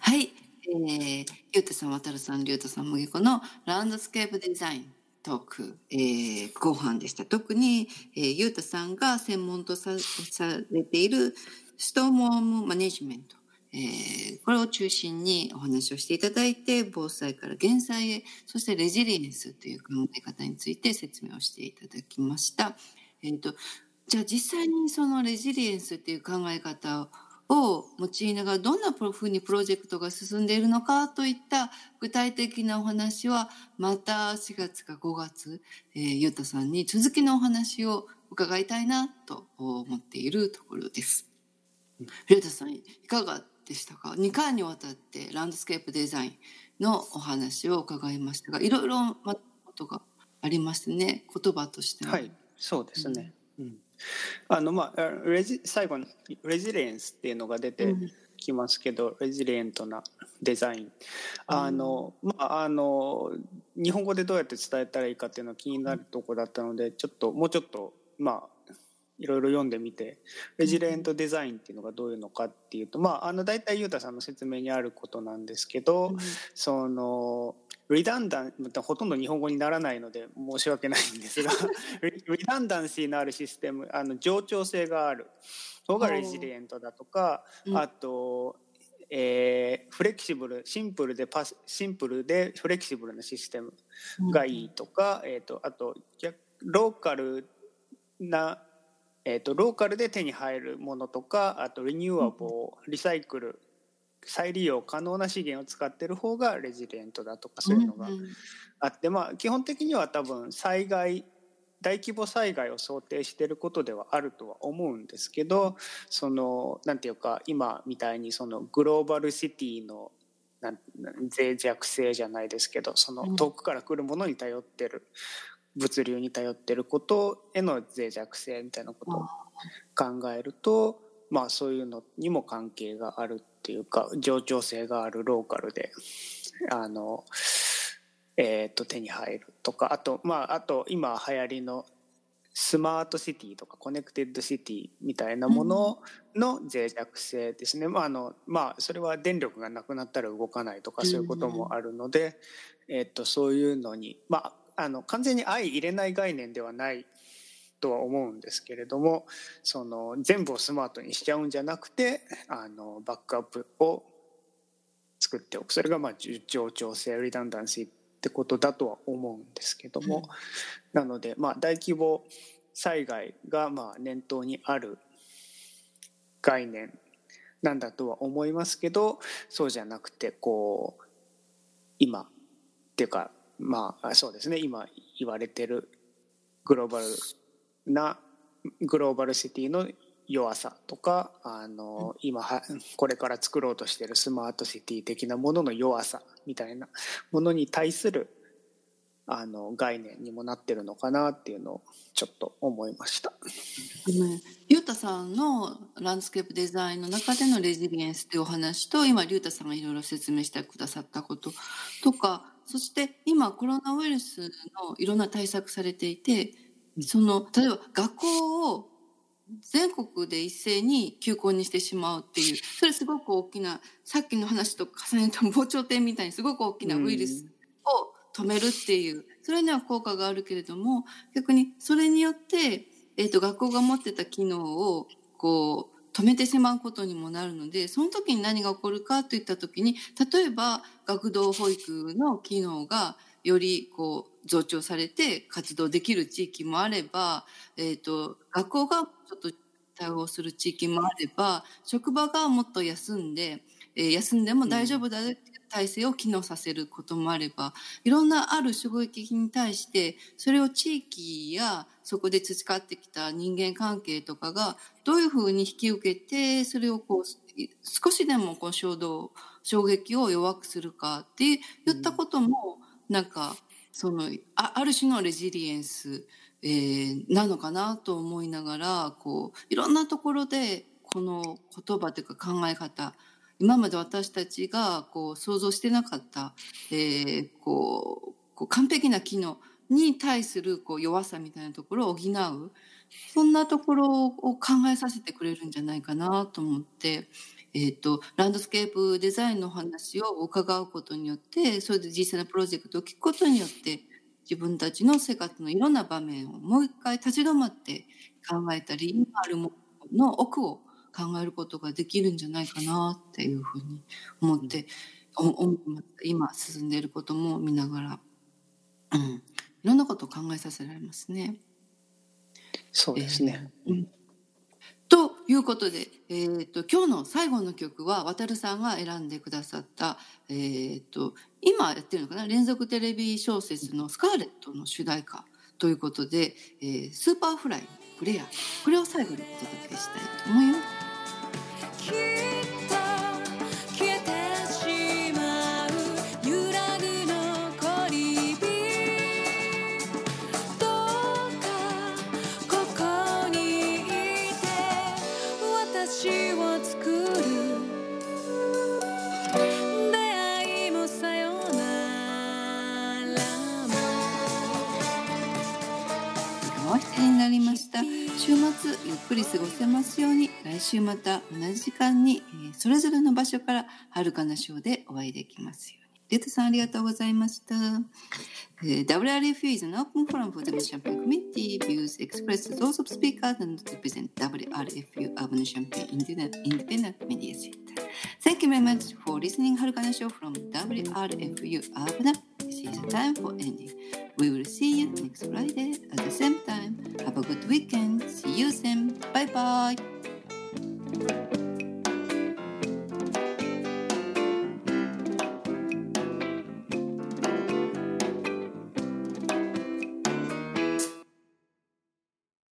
はい、ゆうたさん、わたるさん、りゅうたさん、むぎこのランドスケープデザイントーク、後半でした。特に、ゆうたさんが専門とされているストームマネジメント、これを中心にお話をしていただいて、防災から減災へ、そしてレジリエンスという考え方について説明をしていただきました。じゃあ実際にそのレジリエンスっていう考え方を用いながらどんなふうにプロジェクトが進んでいるのかといった具体的なお話はまた4月か5月、ゆうたさんに続きのお話を伺いたいなと思っているところです。ゆうたさんいかがでしたか？2回にわたってランドスケープデザインのお話を伺いましたが、いろいろ学ぶことがありますね、言葉としても。 はい、そうですね。最後にレジリエンスっていうのが出てきますけど、レジリエントなデザイン。日本語でどうやって伝えたらいいかっていうのが気になるところだったので、もうちょっといろいろ読んでみて、レジリエントデザインっていうのがどういうのかっていうと、大体ゆうたさんの説明にあることなんですけど、そのリダンダンほとんど日本語にならないので申し訳ないんですがリダンダンシーのあるシステム、冗長性がある方がレジリエントだとか、あとフレキシブル、シンプルでフレキシブルなシステムがいいとか、あとローカルで手に入るものとか、あとリニューアブル、リサイクル、再利用可能な資源を使ってる方がレジリエントだとか、そういうのがあって、基本的には多分大規模災害を想定していることではあるとは思うんですけど、なんていうか今みたいにそのグローバルシティの脆弱性じゃないですけど、その遠くから来るものに頼ってる、物流に頼ってることへの脆弱性みたいなことを考えると、そういうのにも関係があるっていうか、冗長性があるローカルで手に入るとか、あと今流行りのスマートシティとかコネクテッドシティみたいなものの脆弱性ですね。それは電力がなくなったら動かないとか、そういうこともあるので、そういうのに完全に相入れない概念ではないとは思うんですけれども、全部をスマートにしちゃうんじゃなくて、バックアップを作っておく、それが冗長性、リダンダンシーってことだとは思うんですけども、なので大規模災害が念頭にある概念なんだとは思いますけど、そうじゃなくて今っていうかそうですね、今言われてるグローバルシティの弱さとか、今これから作ろうとしているスマートシティ的なものの弱さみたいなものに対する概念にもなってるのかなっていうのをちょっと思いました。 ゆうたさんのランドスケープデザインの中でのレジリエンスというお話と、今りゅうたさんがいろいろ説明してくださったこととか、そして今コロナウイルスのいろんな対策されていて、例えば学校を全国で一斉に休校にしてしまうっていう、それすごく大きな、さっきの話と重ねた防潮堤みたいにすごく大きなウイルスを止めるっていう、それには効果があるけれども、逆にそれによって、学校が持ってた機能を止めてしまうことにもなるので、その時に何が起こるかといった時に、例えば学童保育の機能がより増長されて活動できる地域もあれば、学校がちょっと対応する地域もあれば、職場がもっと休んでも大丈夫だよっていう体制を機能させることもあれば、いろんなある衝撃に対して、それを地域やそこで培ってきた人間関係とかがどういうふうに引き受けて、それを少しでも衝撃を弱くするかっていったことも、ある種のレジリエンス、なのかなと思いながら、いろんなところでこの言葉というか考え方、今まで私たちが想像してなかった、完璧な機能に対する弱さみたいなところを補う、そんなところを考えさせてくれるんじゃないかなと思ってランドスケープデザインの話を伺うことによって、それで実際のプロジェクトを聞くことによって、自分たちの生活のいろんな場面をもう一回立ち止まって考えたり、今あるものの奥を考えることができるんじゃないかなっていうふうに思って思います。今進んでいることも見ながら、いろんなことを考えさせられますね。 そうですね。 ということで、今日の最後の曲は渡さんが選んでくださった、今やってるのかな、連続テレビ小説のスカーレットの主題歌ということで、スーパーフライのフレア、これを最後にお届けしたいと思います。になりました。週末ゆっくり過ごせますように。来週また同じ時間に、それぞれの場所から遥かなショーでお会いできますように。リュウタさんありがとうございました。WRFU is an open forum for the Champaign community. Views expressed those of speakers and represent WRFU Urban Champaign Independent Media Center. Thank you very much for listening. Harukana Show from WRFU Urban. This is the time for ending. We will see you next Friday at the same time. Have a good weekend. See you soon. Bye bye.